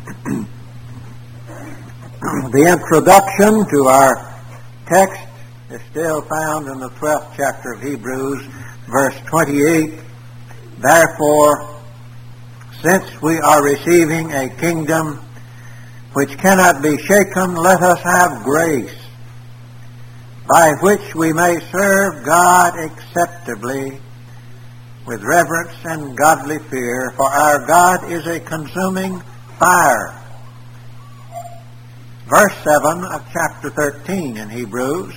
The introduction to our text is still found in the 12th chapter of Hebrews, verse 28. Therefore, since we are receiving a kingdom which cannot be shaken, let us have grace, by which we may serve God acceptably with reverence and godly fear, for our God is a consuming fire. Verse 7 of chapter 13 in Hebrews.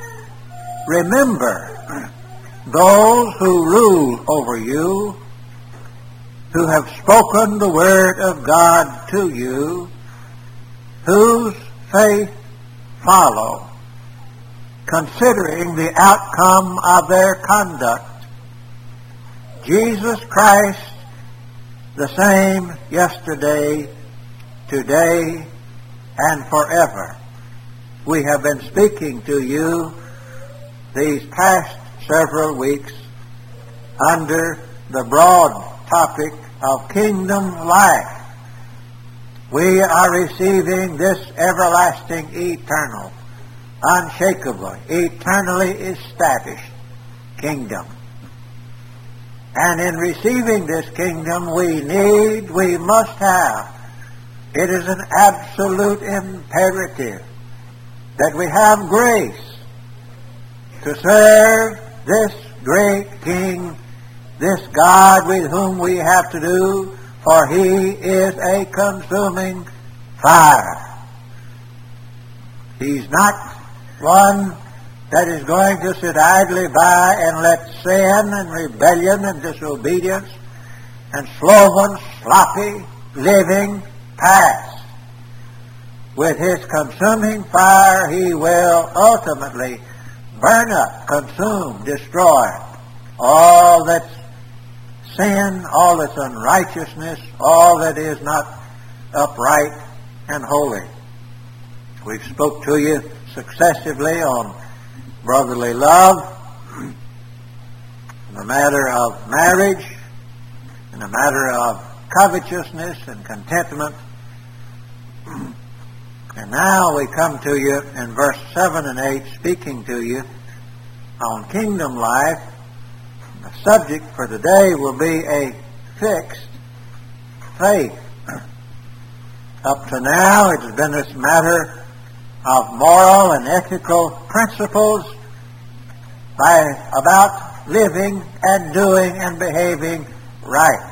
Remember those who rule over you, who have spoken the word of God to you, whose faith follow, considering the outcome of their conduct. Jesus Christ, the same yesterday, today, and forever. We have been speaking to you these past several weeks under the broad topic of kingdom life. We are receiving this everlasting, eternal, unshakable, eternally established kingdom. And in receiving this kingdom, we must have, it is an absolute imperative that we have grace to serve this great King, this God with whom we have to do, for He is a consuming fire. He's not one that is going to sit idly by and let sin and rebellion and disobedience and sloven, sloppy living pass. With His consuming fire, He will ultimately burn up, consume, destroy all that's sin, all that's unrighteousness, all that is not upright and holy. We've spoke to you successively on brotherly love, in the matter of marriage, in the matter of covetousness and contentment. And now we come to you in verse 7 and 8, speaking to you on kingdom life. The subject for today will be a fixed faith. Up to now, it has been this matter of moral and ethical principles about living and doing and behaving right.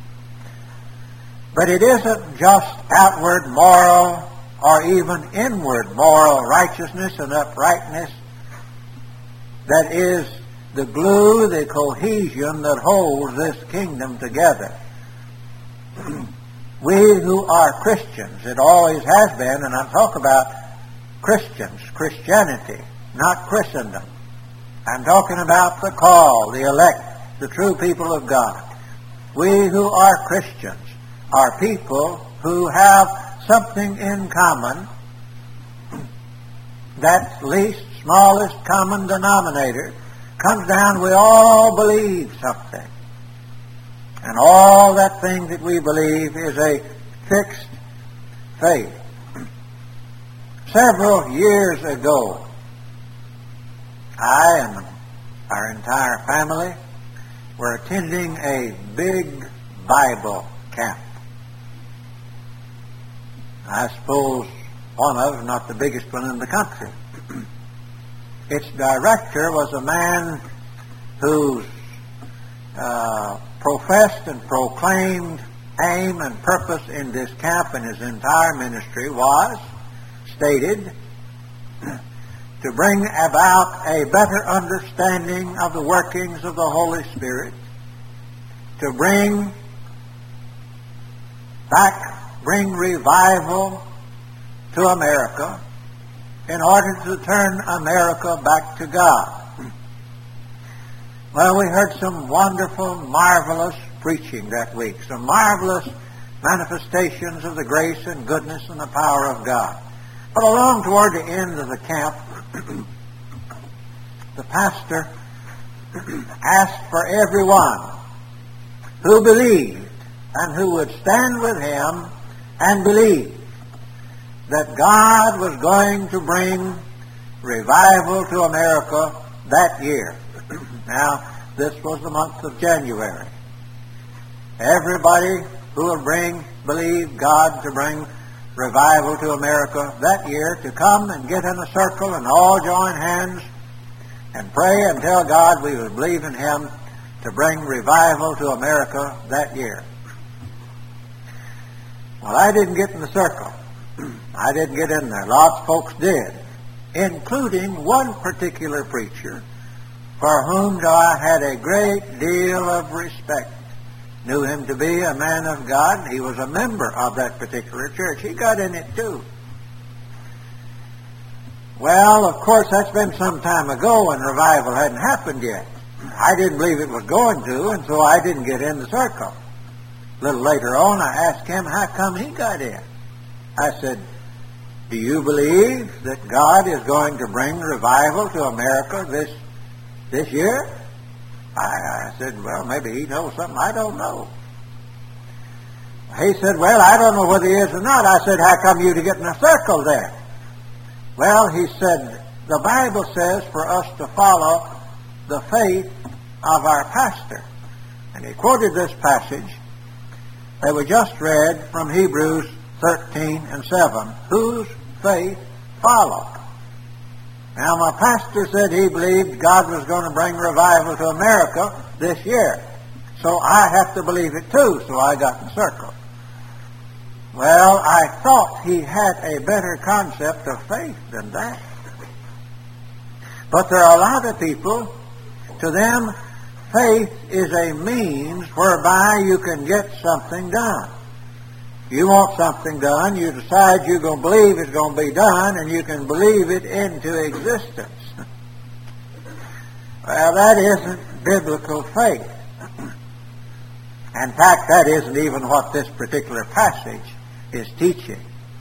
But it isn't just outward moral or even inward moral righteousness and uprightness that is the glue, the cohesion that holds this kingdom together. We who are Christians, it always has been, and I'm talking about Christians, Christianity, not Christendom. I'm talking about the call, the elect, the true people of God. We who are Christians are people who have something in common, that least, smallest common denominator comes down, we all believe something. And all that thing that we believe is a fixed faith. Several years ago, I and our entire family were attending a big Bible camp. I suppose one of, not the biggest one in the country. Its director was a man whose professed and proclaimed aim and purpose in this camp and his entire ministry was stated to bring about a better understanding of the workings of the Holy Spirit, to bring revival to America in order to turn America back to God. Well, we heard some wonderful, marvelous preaching that week, some marvelous manifestations of the grace and goodness and the power of God. But along toward the end of the camp, the pastor asked for everyone who believed and who would stand with him and believed that God was going to bring revival to America that year. Now, this was the month of January. Everybody who would believe God to bring revival to America that year to come and get in a circle and all join hands and pray and tell God we would believe in Him to bring revival to America that year. Well, I didn't get in the circle. I didn't get in there. Lots of folks did, including one particular preacher for whom I had a great deal of respect. Knew him to be a man of God. He was a member of that particular church. He got in it too. Well, of course, that's been some time ago and revival hadn't happened yet. I didn't believe it was going to, and so I didn't get in the circle. A little later on, I asked him how come he got in. I said, do you believe that God is going to bring revival to America this year? I said, well, maybe he knows something I don't know. He said, well, I don't know whether he is or not. I said, how come you to get in a circle then? Well, he said, the Bible says for us to follow the faith of our pastor. And he quoted this passage that we just read from Hebrews 13:7. Whose faith follow? Now, my pastor said he believed God was going to bring revival to America this year. So I have to believe it too, so I got in the circle. Well, I thought he had a better concept of faith than that. But there are a lot of people, to them, faith is a means whereby you can get something done. You want something done, you decide you're going to believe it's going to be done, and you can believe it into existence. Well, that isn't biblical faith. In fact, that isn't even what this particular passage is teaching.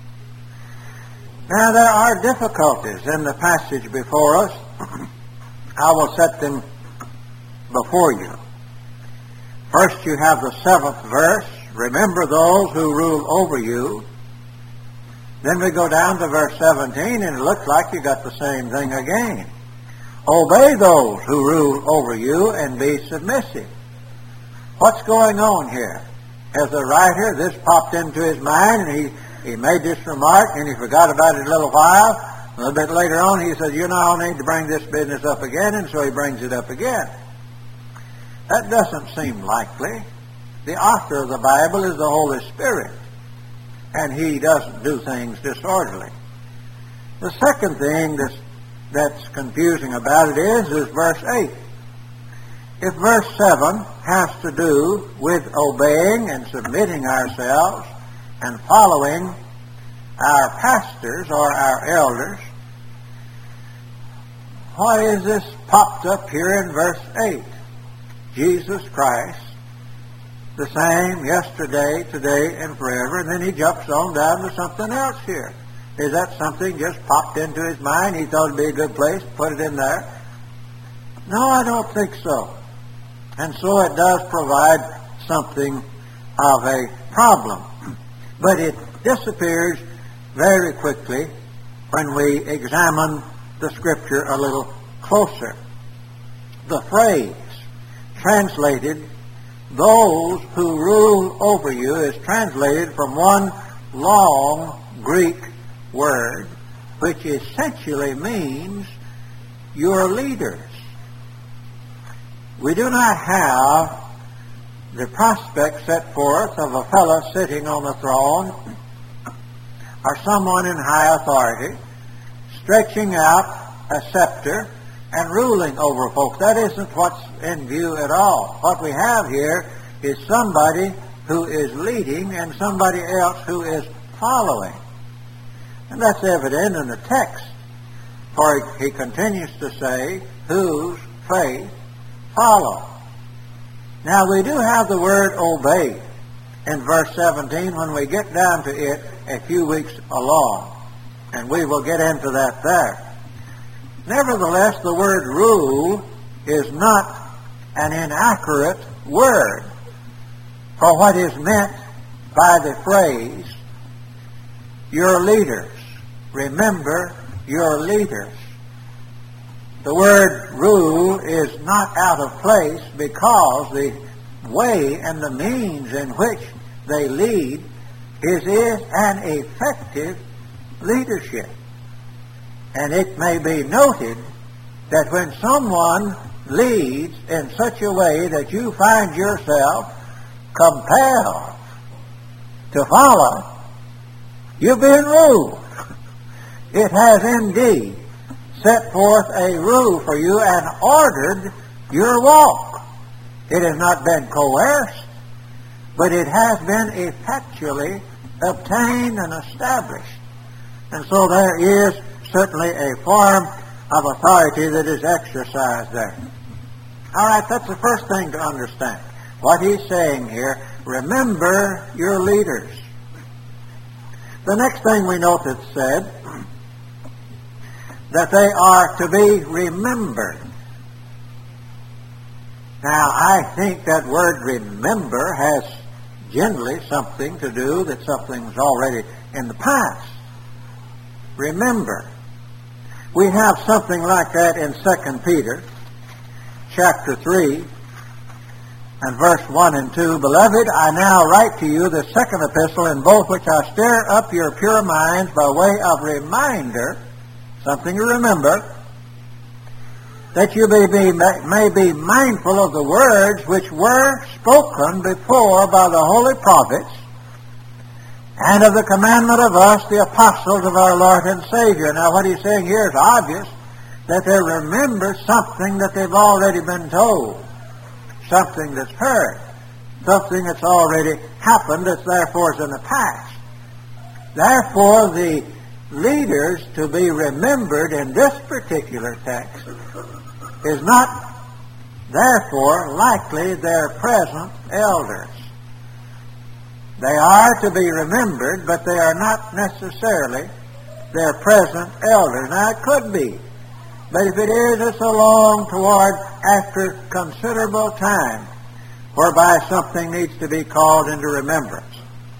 Now, there are difficulties in the passage before us. I will set them before you. First, you have the 7th verse. Remember those who rule over you. Then we go down to verse 17, and it looks like you got the same thing again. Obey those who rule over you and be submissive. What's going on here? As the writer, this popped into his mind, and he made this remark, and he forgot about it a little while. A little bit later on, he said, you know, I'll need to bring this business up again, and so he brings it up again. That doesn't seem likely. The author of the Bible is the Holy Spirit, and He doesn't do things disorderly. The second thing that's confusing about it is verse 8. If verse 7 has to do with obeying and submitting ourselves and following our pastors or our elders, why is this popped up here in verse 8? Jesus Christ, the same yesterday, today, and forever, and then he jumps on down to something else here. Is that something just popped into his mind? He thought it'd be a good place to put it in there? No, I don't think so. And so it does provide something of a problem. But it disappears very quickly when we examine the Scripture a little closer. The phrase translated, those who rule over you, is translated from one long Greek word, which essentially means your leaders. We do not have the prospect set forth of a fellow sitting on the throne or someone in high authority stretching out a scepter and ruling over folks. That isn't what's in view at all. What we have here is somebody who is leading and somebody else who is following. And that's evident in the text. For he continues to say, whose faith follow. Now we do have the word obey in verse 17 when we get down to it a few weeks along. And we will get into that there. Nevertheless, the word rule is not an inaccurate word. For what is meant by the phrase your leaders. Remember your leaders. The word rule is not out of place because the way and the means in which they lead is an effective leadership. And it may be noted that when someone leads in such a way that you find yourself compelled to follow, you're being ruled. It has indeed set forth a rule for you and ordered your walk. It has not been coerced, but it has been effectually obtained and established. And so there is certainly a form of authority that is exercised there. All right, that's the first thing to understand. What he's saying here, remember your leaders. The next thing we note it said, that they are to be remembered. Now, I think that word remember has generally something to do that something's already in the past. Remember. We have something like that in 2 Peter chapter 3 and verse 1 and 2. Beloved, I now write to you the second epistle, in both which I stir up your pure minds by way of reminder, something to remember, that you may be mindful of the words which were spoken before by the holy prophets, and of the commandment of us, the apostles of our Lord and Savior. Now, what he's saying here is obvious, that they remember something that they've already been told, something that's heard, something that's already happened that therefore is in the past. Therefore, the leaders to be remembered in this particular text is not, therefore, likely their present elders. They are to be remembered, but they are not necessarily their present elders. Now, it could be, but if it is, it's along toward after considerable time, whereby something needs to be called into remembrance.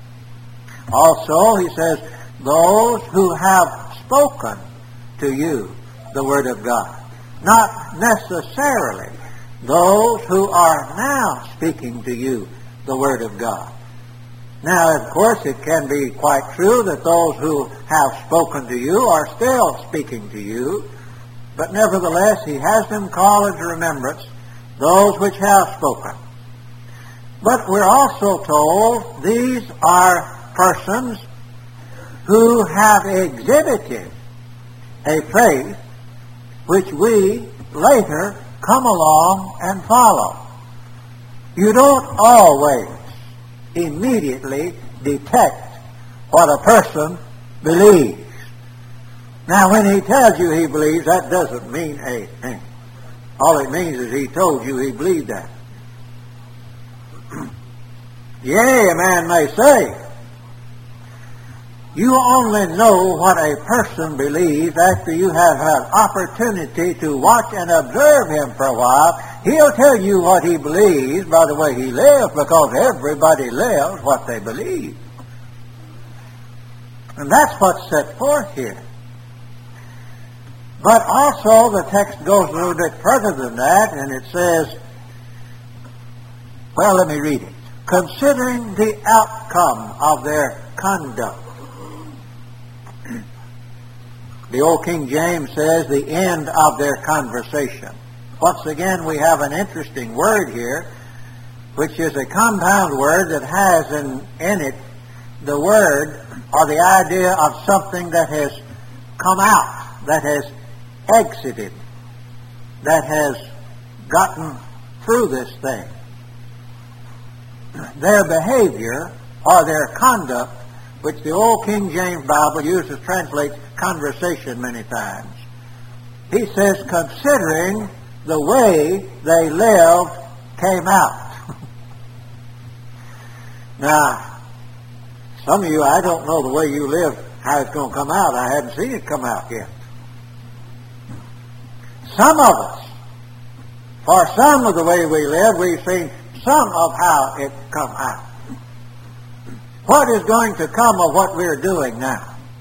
Also, he says, those who have spoken to you the Word of God. Not necessarily those who are now speaking to you the Word of God. Now, of course, it can be quite true that those who have spoken to you are still speaking to you, but nevertheless, he has them called into remembrance, those which have spoken. But we're also told these are persons who have exhibited a faith which we later come along and follow. You don't always immediately detect what a person believes. Now, when he tells you he believes, that doesn't mean a thing. All it means is he told you he believed that. Yea, a man may say, you only know what a person believes after you have had opportunity to watch and observe him for a while. He'll tell you what he believes by the way he lives, because everybody lives what they believe. And that's what's set forth here. But also the text goes a little bit further than that, and it says, well, let me read it. Considering the outcome of their conduct. The old King James says the end of their conversation. Once again, we have an interesting word here, which is a compound word that has in it the word or the idea of something that has come out, that has exited, that has gotten through this thing. Their behavior or their conduct, which the old King James Bible uses, translates conversation many times. He says, considering the way they lived came out. Now, some of you, I don't know the way you live, how it's going to come out. I haven't seen it come out yet. Some of us, for some of the way we live, we've seen some of how it come out. What is going to come of what we're doing now?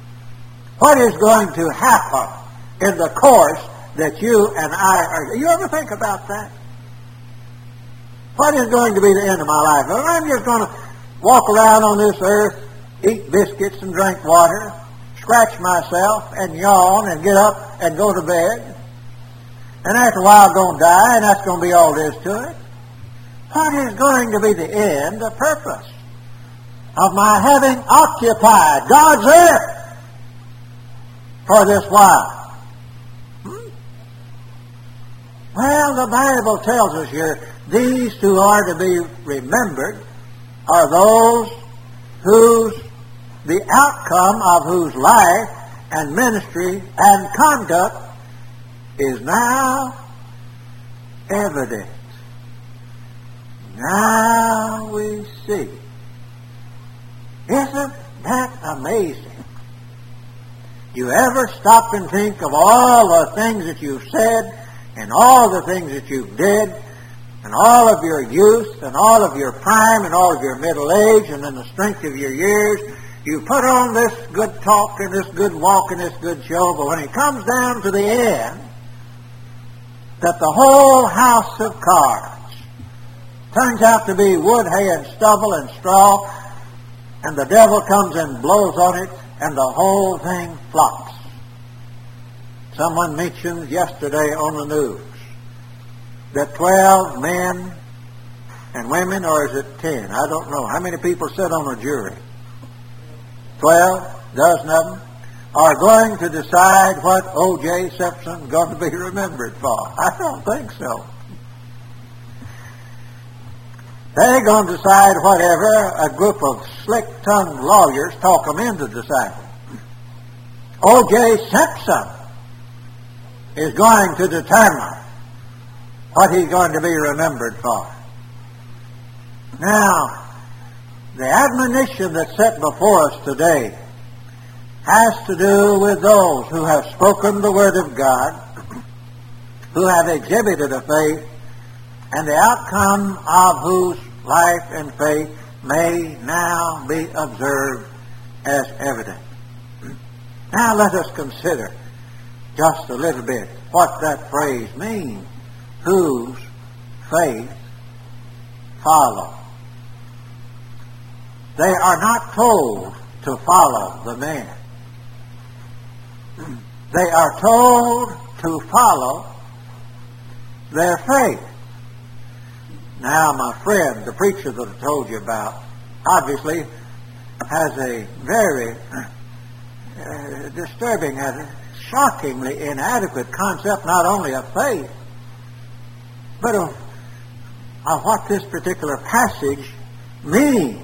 What is going to happen in the course that you and I are... You ever think about that? What is going to be the end of my life? Well, I'm just going to walk around on this earth, eat biscuits and drink water, scratch myself and yawn and get up and go to bed. And after a while I'm going to die, and that's going to be all there is to it. What is going to be the end, the purpose of my having occupied God's earth for this while? Well, the Bible tells us here, these who are to be remembered are those the outcome of whose life and ministry and conduct is now evident. Now we see. Isn't that amazing? You ever stop and think of all the things that you've said and all the things that you did and all of your youth and all of your prime and all of your middle age and in the strength of your years, you put on this good talk and this good walk and this good show, but when it comes down to the end, that the whole house of cards turns out to be wood, hay, and stubble and straw, and the devil comes and blows on it, and the whole thing flops. Someone mentioned yesterday on the news that 12 men and women, or is it 10? I don't know. How many people sit on a jury? 12, dozen of them, are going to decide what O.J. Simpson is going to be remembered for. I don't think so. They're going to decide whatever a group of slick-tongued lawyers talk them into deciding. O.J. Simpson is going to determine what he's going to be remembered for. Now, the admonition that's set before us today has to do with those who have spoken the Word of God, who have exhibited a faith, and the outcome of whose life and faith may now be observed as evident. Now let us consider just a little bit what that phrase means, whose faith follow. They are not told to follow the man. They are told to follow their faith. Now, my friend, the preacher that I told you about, obviously has a very disturbing and shockingly inadequate concept not only of faith, but of what this particular passage means.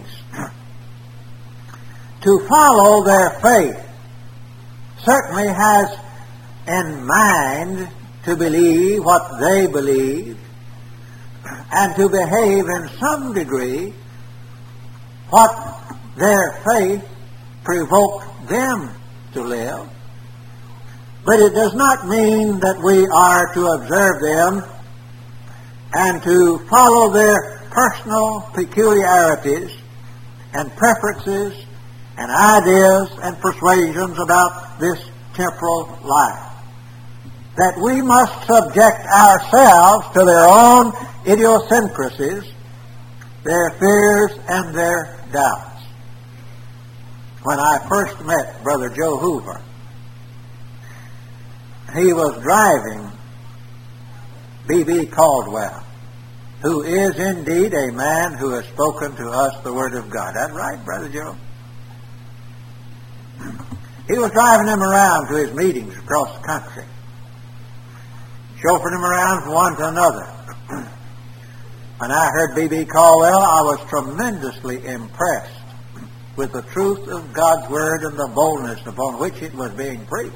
To follow their faith certainly has in mind to believe what they believe and to behave in some degree what their faith provoked them to live. But it does not mean that we are to observe them and to follow their personal peculiarities and preferences and ideas and persuasions about this temporal life. That we must subject ourselves to their own idiosyncrasies, their fears and their doubts. When I first met Brother Joe Hoover, he was driving B.B. Caldwell, who is indeed a man who has spoken to us the Word of God. That's right, Brother Joe? He was driving him around to his meetings across the country, chauffeuring him around from one to another. When I heard B.B. Caldwell, I was tremendously impressed with the truth of God's Word and the boldness upon which it was being preached.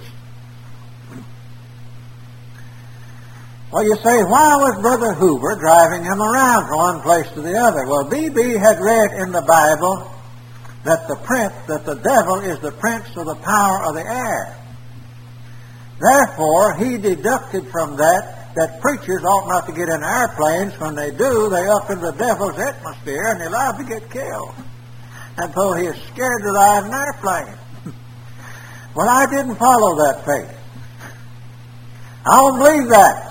Well, you say, why was Brother Hoover driving him around from one place to the other? Well, B.B. had read in the Bible that the devil is the prince of the power of the air. Therefore, he deducted from that preachers ought not to get in airplanes. When they do, they up in the devil's atmosphere and they're liable to get killed. And so he is scared to ride an airplane. Well, I didn't follow that faith. I don't believe that.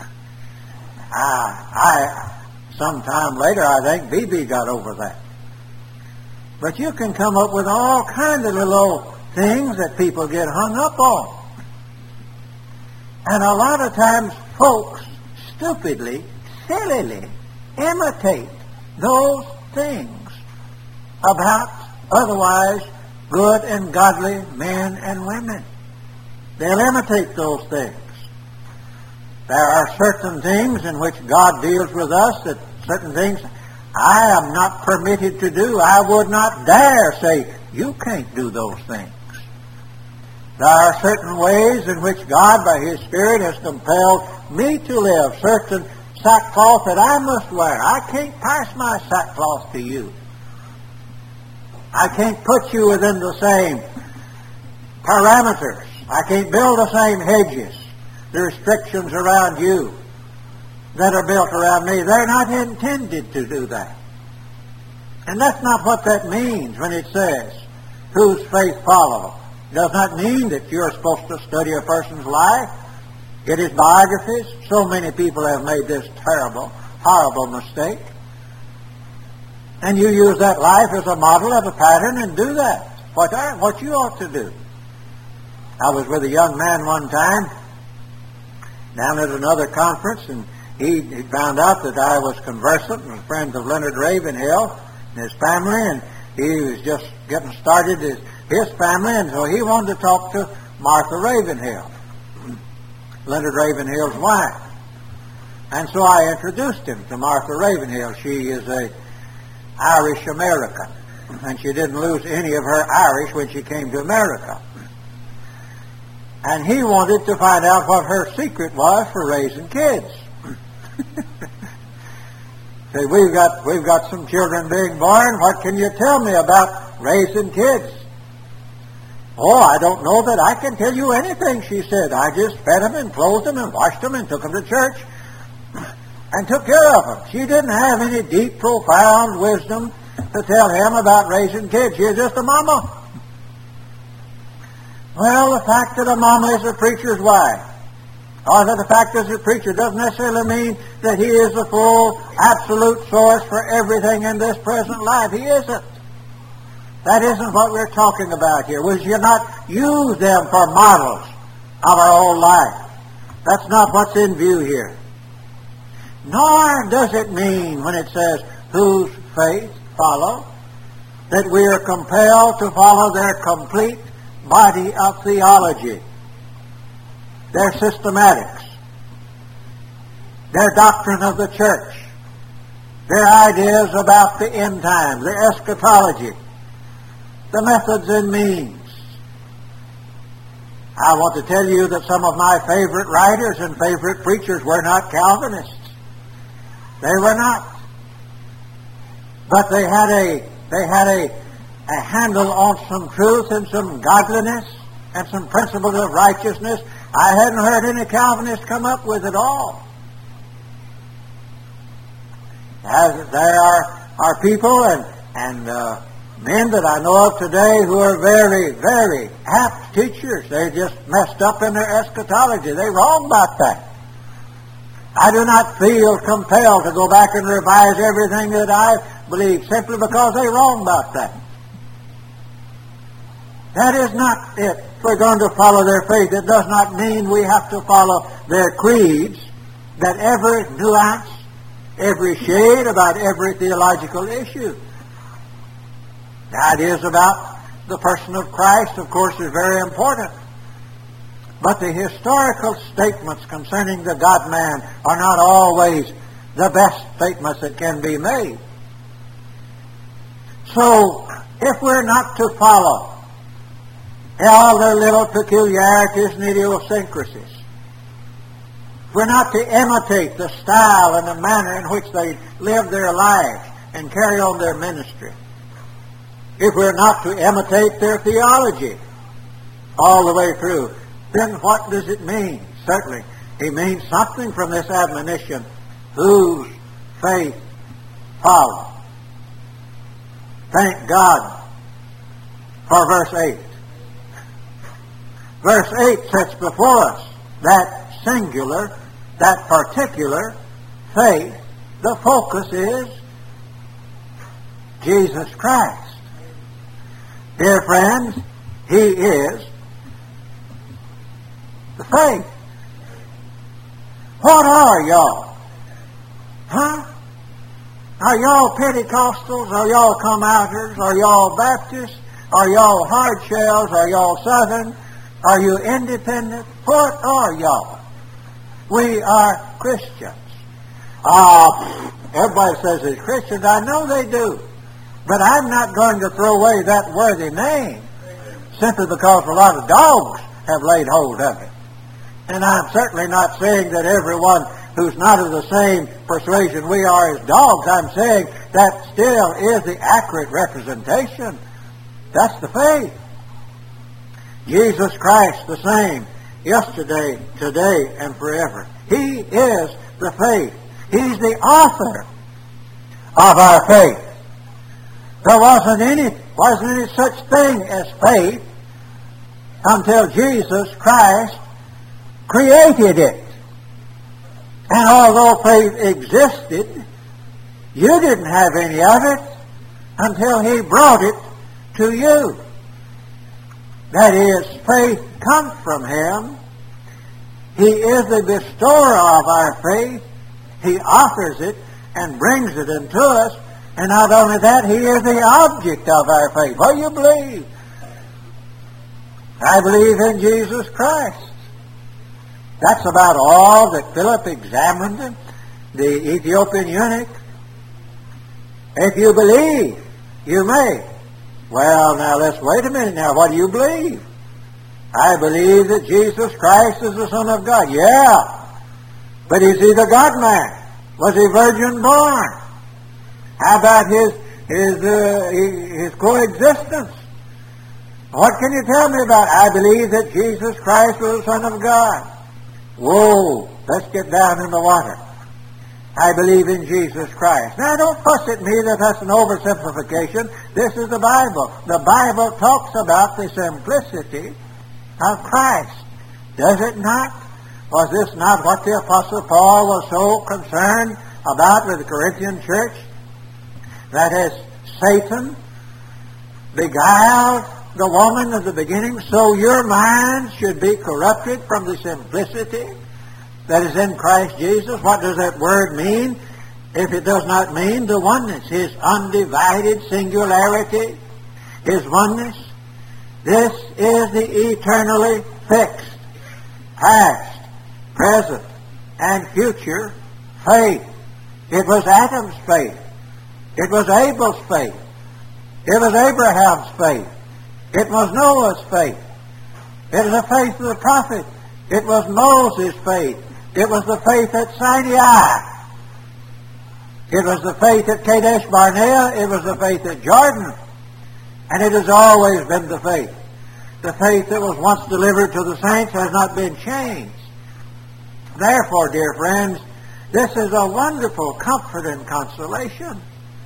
Sometime later, I think B.B. got over that. But you can come up with all kinds of little things that people get hung up on. And a lot of times folks stupidly, sillily imitate those things about otherwise good and godly men and women. They'll imitate those things. There are certain things in which God deals with us, that certain things I am not permitted to do. I would not dare say, you can't do those things. There are certain ways in which God, by His Spirit, has compelled me to live, certain sackcloth that I must wear. I can't pass my sackcloth to you. I can't put you within the same parameters. I can't build the same hedges. The restrictions around you that are built around me, they're not intended to do that. And that's not what that means when it says, whose faith follow. It does not mean that you're supposed to study a person's life. It is biographies. So many people have made this terrible, horrible mistake. And you use that life as a model, as a pattern, and do that. What you ought to do. I was with a young man one time down at another conference, and he found out that I was conversant and friends of Leonard Ravenhill and his family, and he was just getting started his family, and so he wanted to talk to Martha Ravenhill, Leonard Ravenhill's wife. And so I introduced him to Martha Ravenhill. She is a Irish American, and she didn't lose any of her Irish when she came to America. And he wanted to find out what her secret was for raising kids. Say, we've got some children being born. What can you tell me about raising kids? Oh, I don't know that I can tell you anything, she said. I just fed them and clothed them and washed them and took them to church and took care of them. She didn't have any deep, profound wisdom to tell him about raising kids. She was just a mama. Well, the fact that a mama is a preacher's wife, or that the fact that he's a preacher, doesn't necessarily mean that he is the full, absolute source for everything in this present life. He isn't. That isn't what we're talking about here. We should not use them for models of our whole life. That's not what's in view here. Nor does it mean, when it says, whose faith follow, that we are compelled to follow their complete body of theology, their systematics, their doctrine of the church, their ideas about the end times, the eschatology, the methods and means. I want to tell you that some of my favorite writers and favorite preachers were not Calvinists. They were not. But they had a handle on some truth and some godliness and some principles of righteousness I hadn't heard any Calvinist come up with at all. As there are people and men that I know of today who are very, very apt teachers. They just messed up in their eschatology. They're wrong about that. I do not feel compelled to go back and revise everything that I believe simply because they're wrong about that. That is not it. If we're going to follow their faith, it does not mean we have to follow their creeds, that every nuance, every shade about every theological issue. The ideas about the person of Christ, of course, is very important. But the historical statements concerning the God-man are not always the best statements that can be made. So, if we're not to follow all their little peculiarities and idiosyncrasies, we're not to imitate the style and the manner in which they live their lives and carry on their ministry, if we're not to imitate their theology all the way through, then what does it mean? Certainly, it means something from this admonition, whose faith follow. Thank God for verse 8. Verse 8 sets before us that singular, that particular faith. The focus is Jesus Christ. Dear friends, He is the faith. What are y'all? Huh? Are y'all Pentecostals? Are y'all come-outers? Are y'all Baptists? Are y'all hard shells? Are y'all Southern? Are you independent? What are y'all? We are Christians. Everybody says they're Christians. I know they do. But I'm not going to throw away that worthy name simply because a lot of dogs have laid hold of it. And I'm certainly not saying that everyone who's not of the same persuasion we are is dogs. I'm saying that still is the accurate representation. That's the faith. Jesus Christ the same yesterday, today, and forever. He is the faith. He's the author of our faith. There wasn't any such thing as faith until Jesus Christ created it. And although faith existed, you didn't have any of it until He brought it to you. That is, faith comes from Him. He is the bestower of our faith. He offers it and brings it into us. And not only that, He is the object of our faith. What do you believe? I believe in Jesus Christ. That's about all that Philip examined the Ethiopian eunuch. If you believe, you may. Well, now let's wait a minute now. What do you believe? I believe that Jesus Christ is the Son of God. Yeah. But is He the God-man? Was He virgin born? How about his coexistence? What can you tell me about? I believe that Jesus Christ was the Son of God. Whoa, let's get down in the water. I believe in Jesus Christ. Now, don't fuss at me that that's an oversimplification. This is the Bible. The Bible talks about the simplicity of Christ. Does it not? Was this not what the Apostle Paul was so concerned about with the Corinthian church? That as Satan beguiled the woman of the beginning, so your mind should be corrupted from the simplicity that is in Christ Jesus. What does that word mean? If it does not mean the oneness, His undivided singularity, His oneness. This is the eternally fixed, past, present, and future faith. It was Adam's faith. It was Abel's faith. It was Abraham's faith. It was Noah's faith. It was the faith of the prophet. It was Moses' faith. It was the faith at Sinai. It was the faith at Kadesh Barnea. It was the faith at Jordan. And it has always been the faith. The faith that was once delivered to the saints has not been changed. Therefore, dear friends, this is a wonderful comfort and consolation.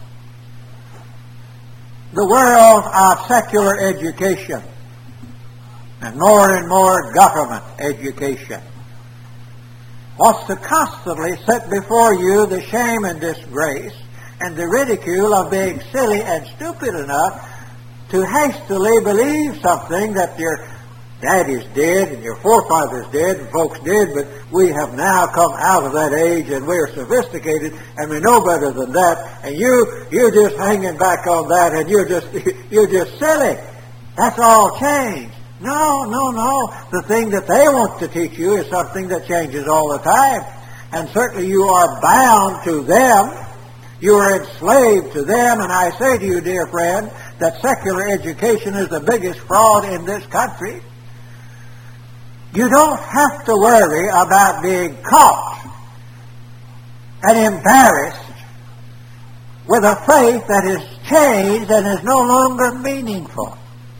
The world of secular education and more government education wants to constantly set before you the shame and disgrace and the ridicule of being silly and stupid enough to hastily believe something that your daddy's dead and your forefathers did and folks did, but we have now come out of that age and we're sophisticated and we know better than that, and you're just hanging back on that and you're just silly. That's all changed. No. The thing that they want to teach you is something that changes all the time. And certainly you are bound to them. You are enslaved to them. And I say to you, dear friend, that secular education is the biggest fraud in this country. You don't have to worry about being caught and embarrassed with a faith that is changed and is no longer meaningful.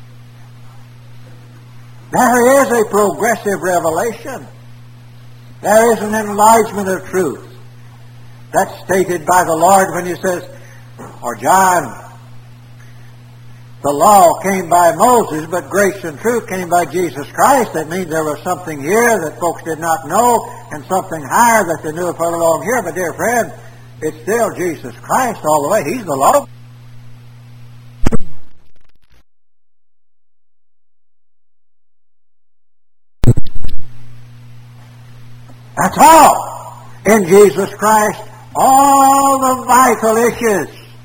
There is a progressive revelation. There is an enlargement of truth. That's stated by the Lord when He says, or John, the law came by Moses, but grace and truth came by Jesus Christ. That means there was something here that folks did not know, and something higher that they knew further along here. But dear friend, it's still Jesus Christ all the way. He's the law. That's all. In Jesus Christ, all the vital issues,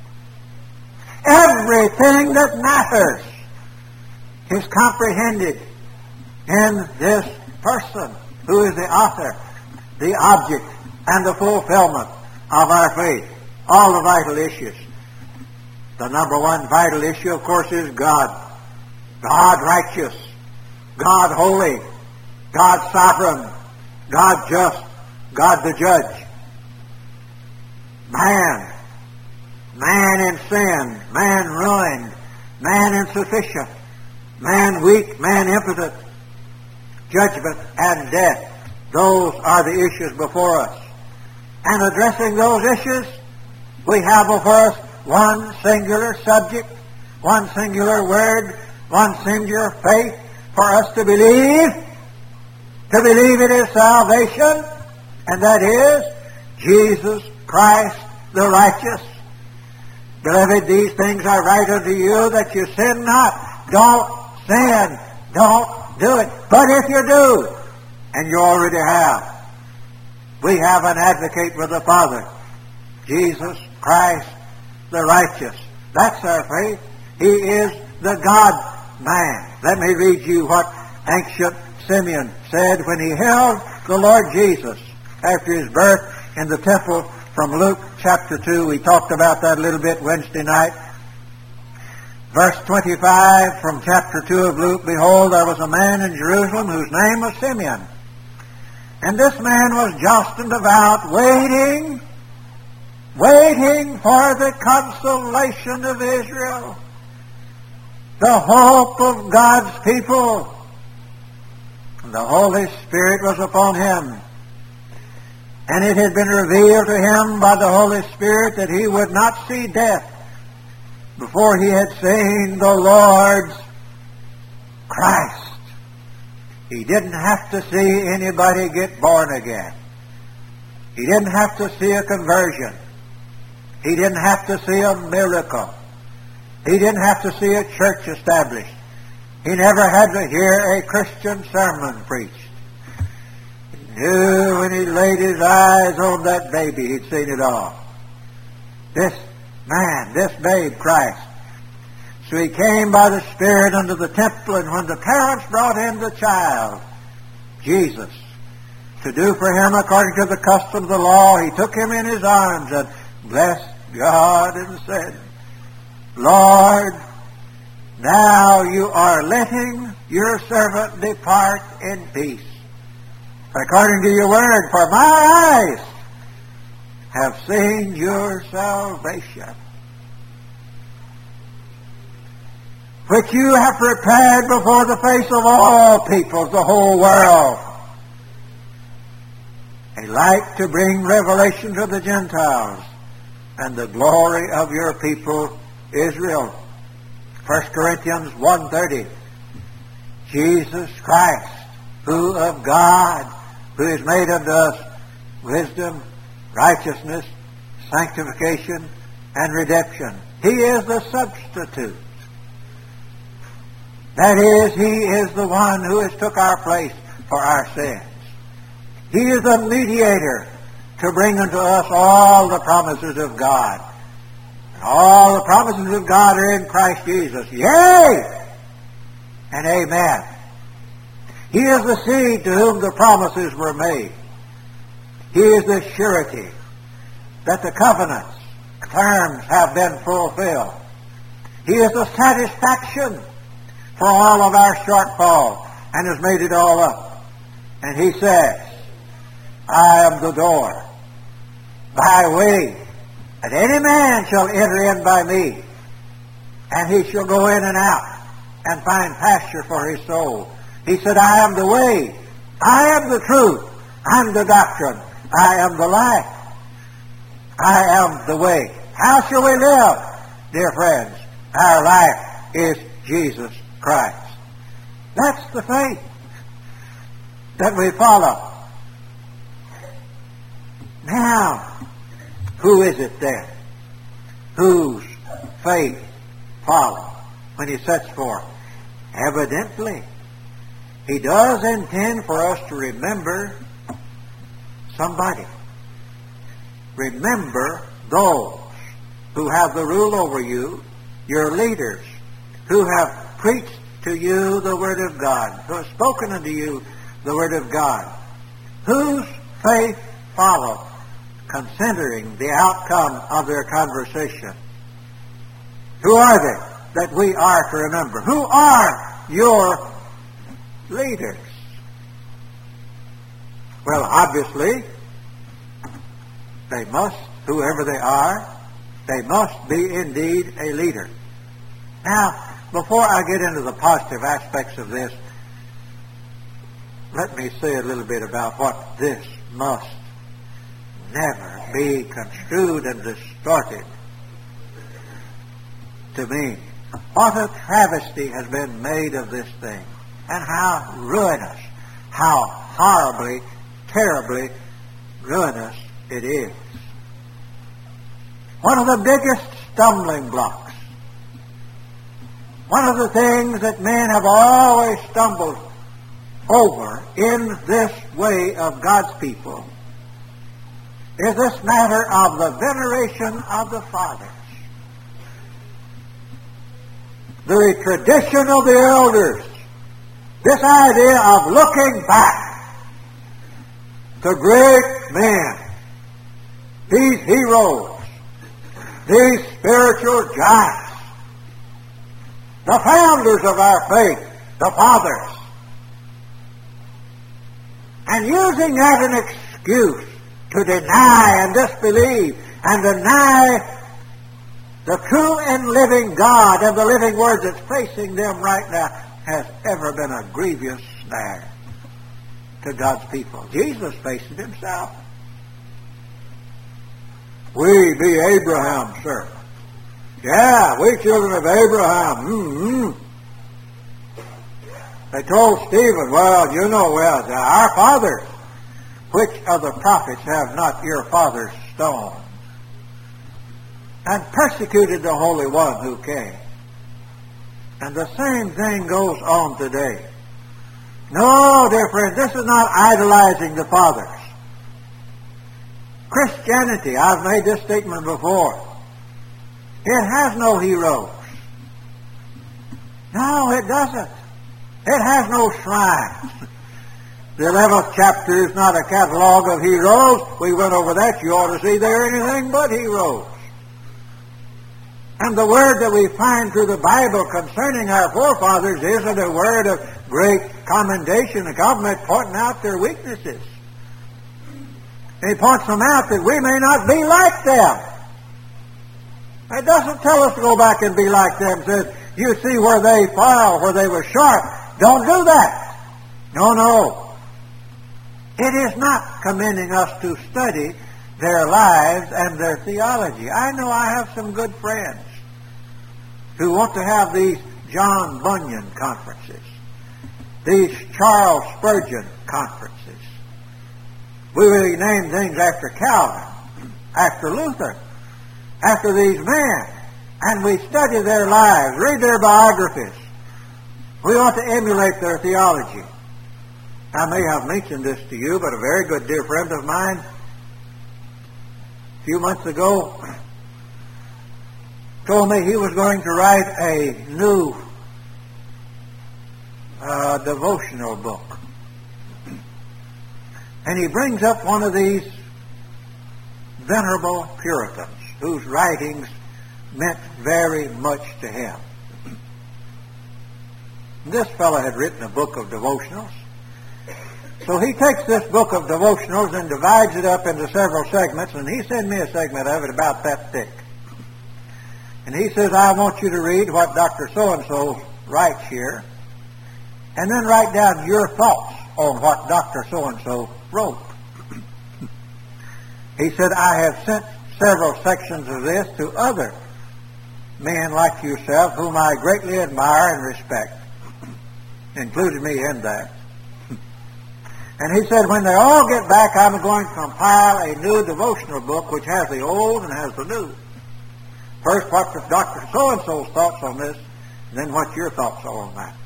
everything that matters, is comprehended in this person who is the author, the object, and the fulfillment of our faith. All the vital issues. The number one vital issue, of course, is God. God righteous, God holy, God sovereign, God just, God the judge. Man in sin, man ruined, man insufficient, man weak, man impotent, judgment and death. Those are the issues before us. And addressing those issues, we have before us one singular subject, one singular word, one singular faith for us to believe it is salvation, and that is Jesus Christ the righteous. Beloved, these things I write unto you that you sin not. Don't sin. Don't do it. But if you do, and you already have, we have an advocate with the Father, Jesus Christ the righteous. That's our faith. He is the God-man. Let me read you what ancient Simeon said when he held the Lord Jesus after his birth in the temple, from Luke chapter 2. We talked about that a little bit Wednesday night. Verse 25 from chapter 2 of Luke, behold, there was a man in Jerusalem whose name was Simeon. And this man was just and devout, waiting for the consolation of Israel, the hope of God's people. And the Holy Spirit was upon him. And it had been revealed to him by the Holy Spirit that he would not see death before he had seen the Lord's Christ. He didn't have to see anybody get born again. He didn't have to see a conversion. He didn't have to see a miracle. He didn't have to see a church established. He never had to hear a Christian sermon preached. He knew when he laid his eyes on that baby, he'd seen it all. This man, this babe, Christ. So he came by the Spirit unto the temple, and when the parents brought in the child, Jesus, to do for him according to the custom of the law, he took him in his arms and blessed God and said, Lord, now you are letting your servant depart in peace, according to your word, for my eyes have seen your salvation, which you have prepared before the face of all peoples, the whole world, a light to bring revelation to the Gentiles and the glory of your people Israel. 1 Corinthians 1:30. Jesus Christ, who of God, who is made unto us wisdom, righteousness, sanctification, and redemption. He is the substitute. That is, he is the one who has took our place for our sins. He is the mediator to bring unto us all the promises of God. And all the promises of God are in Christ Jesus. Yea! And amen. He is the seed to whom the promises were made. He is the surety that the covenant's terms have been fulfilled. He is the satisfaction for all of our shortfall and has made it all up. And he says, I am the door, by way that any man shall enter in by me, and he shall go in and out and find pasture for his soul. He said, I am the way, I am the truth, I am the doctrine, I am the life, I am the way. How shall we live, dear friends? Our life is Jesus Christ. That's the faith that we follow. Now, who is it then whose faith follow when he sets forth? Evidently, he does intend for us to remember somebody. Remember those who have the rule over you, your leaders, who have preached to you the Word of God, who have spoken unto you the Word of God, whose faith follow, considering the outcome of their conversation. Who are they that we are to remember? Who are your leaders? Well, obviously, they must, whoever they are, they must be indeed a leader. Now, before I get into the positive aspects of this, let me say a little bit about what this must never be construed and distorted to mean. What a travesty has been made of this thing, and how ruinous, how horribly, terribly ruinous it is. One of the biggest stumbling blocks, one of the things that men have always stumbled over in this way of God's people, is this matter of the veneration of the fathers. The tradition of the elders. This idea of looking back to great men, these heroes, these spiritual giants, the founders of our faith, the fathers, and using that as an excuse to deny and disbelieve and deny the true and living God and the living Word that's facing them right now has ever been a grievous snare to God's people. Jesus faced it himself. We be Abraham's servants. Yeah, we children of Abraham. They told Stephen, well, you know well, our fathers, which of the prophets have not your fathers stoned? And persecuted the Holy One who came. And the same thing goes on today. No, dear friend, this is not idolizing the fathers. Christianity, I've made this statement before, it has no heroes. No, it doesn't. It has no shrines. The 11th chapter is not a catalog of heroes. We went over that. You ought to see there anything but heroes. And the word that we find through the Bible concerning our forefathers isn't a word of great commendation and compliment pointing out their weaknesses. He points them out that we may not be like them. It doesn't tell us to go back and be like them. It says, you see where they fell, where they were sharp. Don't do that. No. It is not commending us to study their lives and their theology. I know I have some good friends who want to have these John Bunyan conferences, these Charles Spurgeon conferences. We really name things after Calvin, after Luther, after these men, and we study their lives, read their biographies. We ought to emulate their theology. I may have mentioned this to you, but a very good dear friend of mine a few months ago told me he was going to write a new devotional book. And he brings up one of these venerable Puritans whose writings meant very much to him. This fellow had written a book of devotionals. So he takes this book of devotionals and divides it up into several segments, and he sent me a segment of it about that thick. And he says, I want you to read what Dr. So-and-so writes here, and then write down your thoughts on what Dr. So-and-so wrote. He said, I have sent several sections of this to other men like yourself, whom I greatly admire and respect, including me in that. And he said, when they all get back, I'm going to compile a new devotional book which has the old and has the new. First, what the Dr. So-and-so's thoughts on this, then what your thoughts are on that.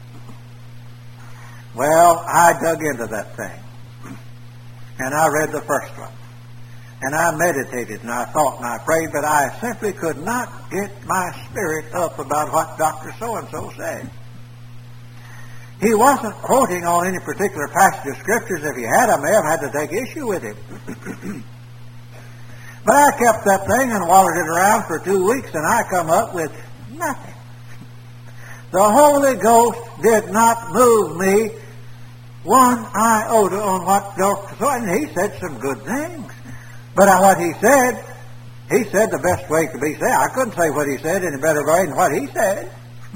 Well, I dug into that thing. And I read the first one. And I meditated and I thought and I prayed, but I simply could not get my spirit up about what Dr. So-and-so said. He wasn't quoting on any particular passage of Scriptures. If he had, I may have had to take issue with him. But I kept that thing and wallowed it around for 2 weeks, and I come up with nothing. The Holy Ghost did not move me one iota on what Dr. So-and-so, and he said some good things. But what he said the best way to be said. I couldn't say what he said in a better way than what he said.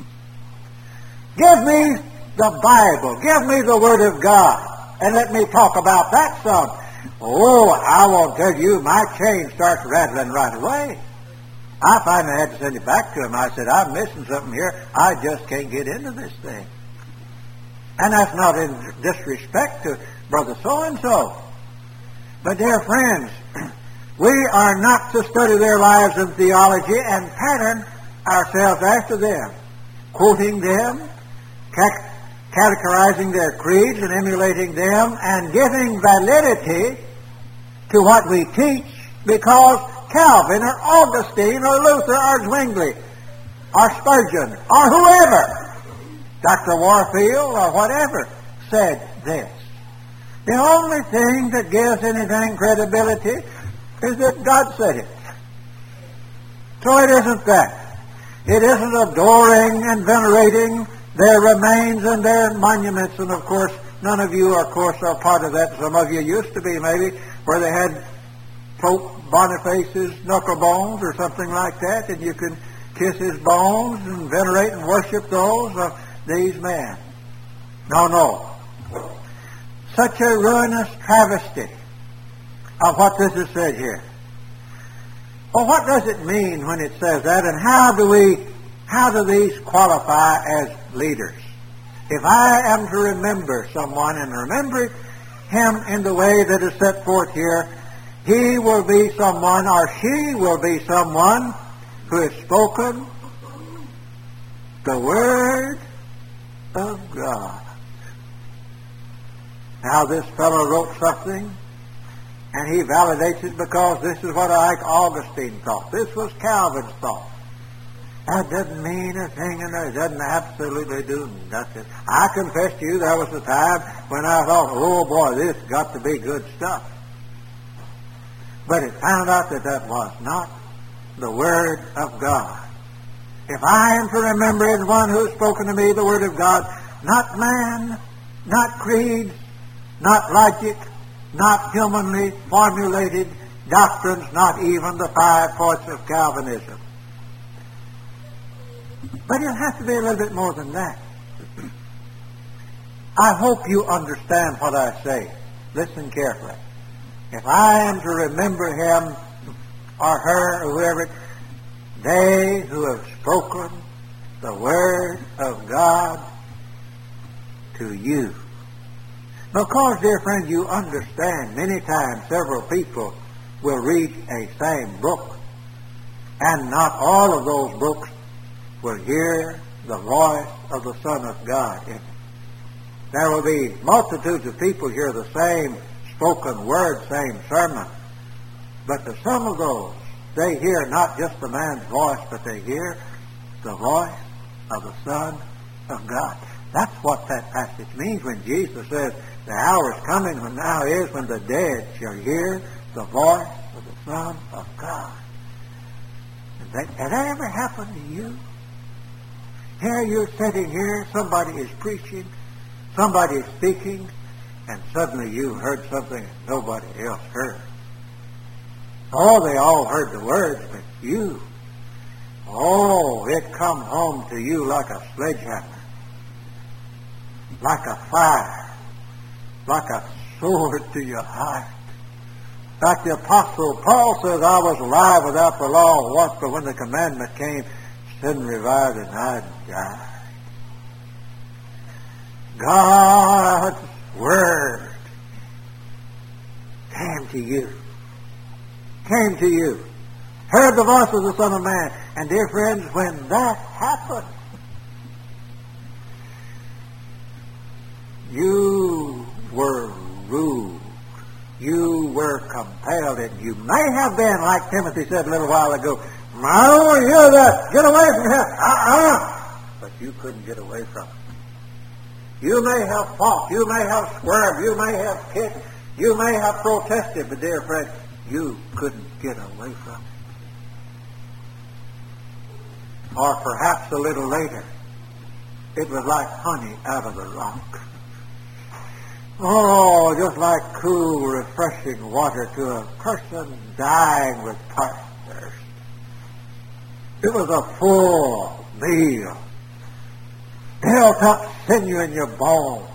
Give me the Bible. Give me the Word of God. And let me talk about that some. Oh, I won't tell you, my chain starts rattling right away. I finally had to send it back to him. I said, I'm missing something here. I just can't get into this thing. And that's not in disrespect to Brother So-and-so. But dear friends, we are not to study their lives in theology and pattern ourselves after them, quoting them, categorizing their creeds and emulating them, and giving validity to what we teach, because Calvin or Augustine or Luther or Zwingli or Spurgeon or whoever, Dr. Warfield or whatever, said this. The only thing that gives anything credibility is that God said it. So it isn't that. It isn't adoring and venerating their remains and their monuments. And of course, none of you, of course, are part of that. Some of you used to be, maybe, where they had Pope Boniface's knuckle bones or something like that, and you can kiss his bones and venerate and worship those of these men. No. Such a ruinous travesty of what this is said here. Well, what does it mean when it says that, and how do these qualify as leaders? If I am to remember someone and remember him in the way that is set forth here, he will be someone, or she will be someone, who has spoken the Word of God. Now this fellow wrote something, and he validates it because this is what Augustine thought. This was Calvin's thought. That doesn't mean a thing, and it doesn't absolutely do nothing. I confess to you, there was a time when I thought, oh boy, this got to be good stuff. But it found out that that was not the Word of God. If I am to remember as one who has spoken to me the Word of God, not man, not creeds, not logic, not humanly formulated doctrines, not even the 5 points of Calvinism. But it'll have to be a little bit more than that. I hope you understand what I say. Listen carefully. If I am to remember him or her or whoever, they who have spoken the Word of God to you. Because, dear friend, you understand many times several people will read a same book, and not all of those books will hear the voice of the Son of God in it. There will be multitudes of people hear the same spoken word, same sermon, but to some of those, they hear not just the man's voice, but they hear the voice of the Son of God. That's what that passage means when Jesus says, the hour is coming when now is when the dead shall hear the voice of the Son of God. Has that ever happened to you? Here you're sitting here, somebody is preaching, somebody is speaking, and suddenly you heard something that nobody else heard. Oh, they all heard the words, but you, it come home to you like a sledgehammer, like a fire, like a sword to your heart. Like the Apostle Paul says, I was alive without the law once, but when the commandment came, sin revived and I died. God's Word came to you. Came to you. Heard the voice of the Son of Man. And dear friends, when that happened, you were ruled. You were compelled. And you may have been, like Timothy said a little while ago, I don't want to hear that. Get away from here. But you couldn't get away from it. You may have fought. You may have swerved. You may have kicked. You may have protested. But dear friend, you couldn't get away from it. Or perhaps a little later, it was like honey out of the rock. Oh, just like cool, refreshing water to a person dying with thirst. It was a full meal. Built up sinew in your bones.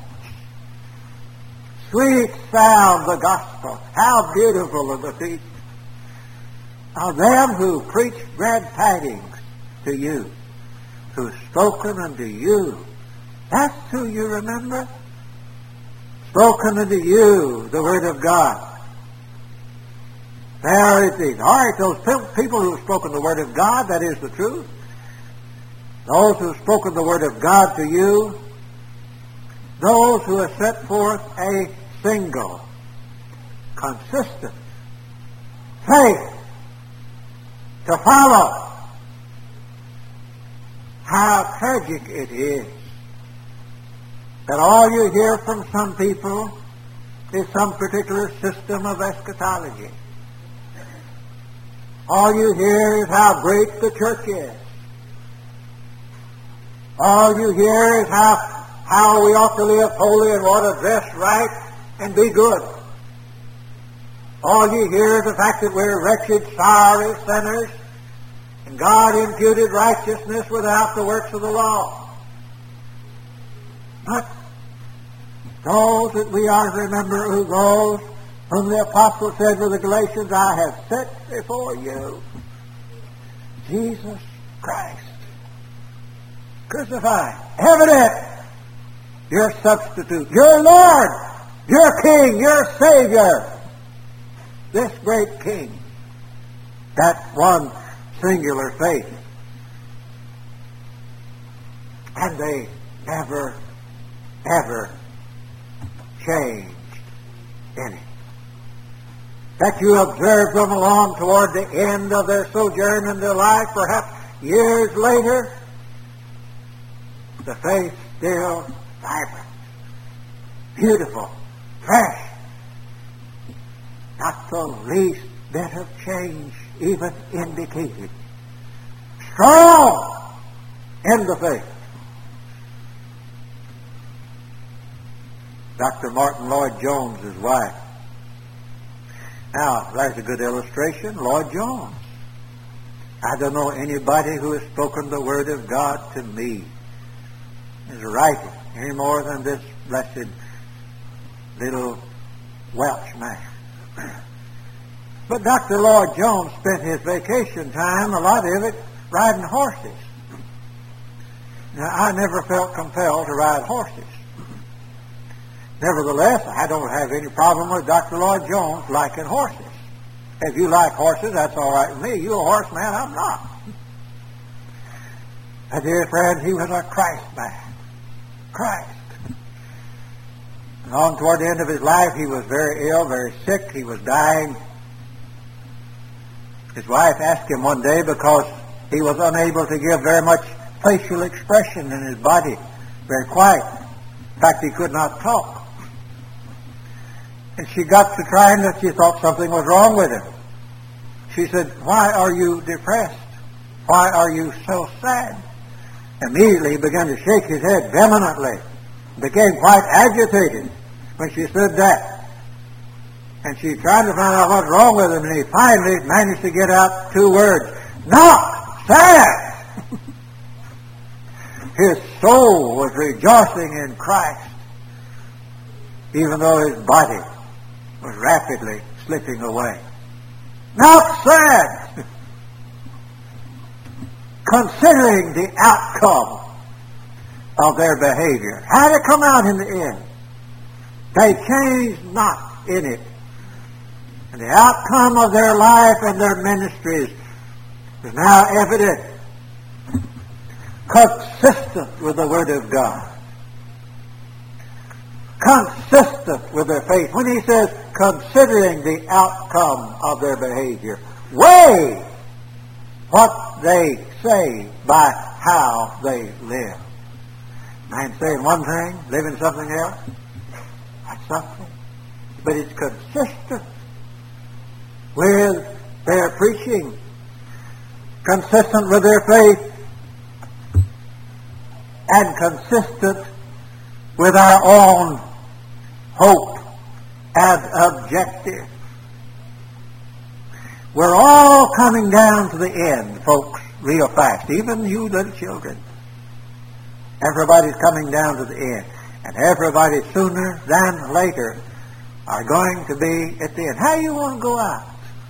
Sweet sound the gospel. How beautiful are the feet of them who preach glad tidings to you, who's spoken unto you. That's who you remember. Spoken unto you, the Word of God. There it is. All right, those people who have spoken the Word of God, that is the truth. Those who have spoken the Word of God to you, those who have set forth a single, consistent faith to follow. How tragic it is that all you hear from some people is some particular system of eschatology. All you hear is how great the church is. All you hear is how we ought to live holy and ought to dress right and be good. All you hear is the fact that we're wretched, sorry sinners, and God imputed righteousness without the works of the law. But those that we are to remember are those whom the apostle said to the Galatians, I have set before you Jesus Christ, crucified, evident, your substitute, your Lord, your King, your Savior, this great King, that one singular faith. And they never, ever changed in it. That you observe them along toward the end of their sojourn in their life, perhaps years later, the faith still vibrant, beautiful, fresh, not the least bit of change even indicated. Strong in the faith. Dr. Martin Lloyd-Jones' wife. Now, that's a good illustration. Lloyd-Jones. I don't know anybody who has spoken the Word of God to me is writing any more than this blessed little Welsh man. But Dr. Lloyd-Jones spent his vacation time, a lot of it, riding horses. Now, I never felt compelled to ride horses. Nevertheless, I don't have any problem with Dr. Lloyd-Jones liking horses. If you like horses, that's all right with me. You're a horseman, I'm not. My dear friend, he was a Christ man. Christ. And on toward the end of his life, he was very ill, very sick. He was dying. His wife asked him one day, because he was unable to give very much facial expression in his body, very quiet. In fact, he could not talk. And she got to trying that she thought something was wrong with him. She said, why are you depressed? Why are you so sad? Immediately he began to shake his head vehemently. Became quite agitated when she said that. And she tried to find out what's wrong with him, and he finally managed to get out 2 words. Not sad! His soul was rejoicing in Christ, even though his body was rapidly slipping away. Not sad! considering the outcome of their behavior. How did it come out in the end? They changed not in it. And the outcome of their life and their ministries is now evident, consistent with the Word of God, consistent with their faith. When he says, considering the outcome of their behavior, weigh what they say by how they live. Man saying one thing, living something else, that's something. But it's consistent with their preaching, consistent with their faith, and consistent with our own hope and objective. We're all coming down to the end, folks, real fast. Even you little children. Everybody's coming down to the end. And everybody sooner than later are going to be at the end. How do you want to go out?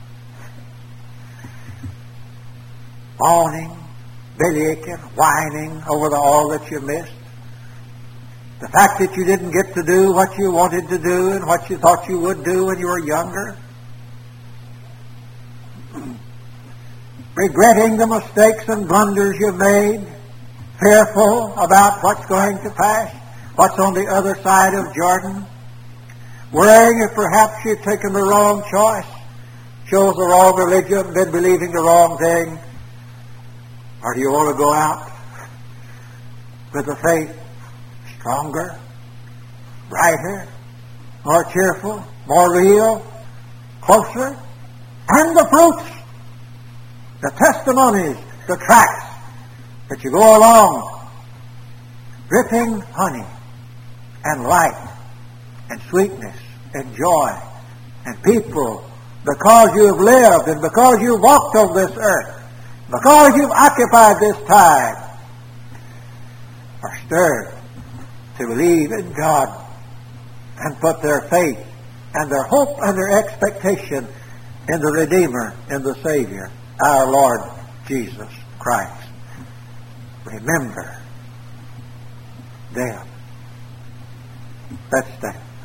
Mourning, bellyaching, whining over all that you missed. The fact that you didn't get to do what you wanted to do and what you thought you would do when you were younger. Regretting the mistakes and blunders you made. Fearful about what's going to pass. What's on the other side of Jordan. Worrying if perhaps you've taken the wrong choice. Chose the wrong religion, been believing the wrong thing. Or do you want to go out with the faith stronger, brighter, more cheerful, more real, closer, and the fruits, the testimonies, the tracts that you go along, dripping honey and light and sweetness and joy and people, because you have lived and because you walked on this earth, because you've occupied this time, are stirred to believe in God and put their faith and their hope and their expectation in the Redeemer, in the Savior, our Lord Jesus Christ. Remember them. Let's stand.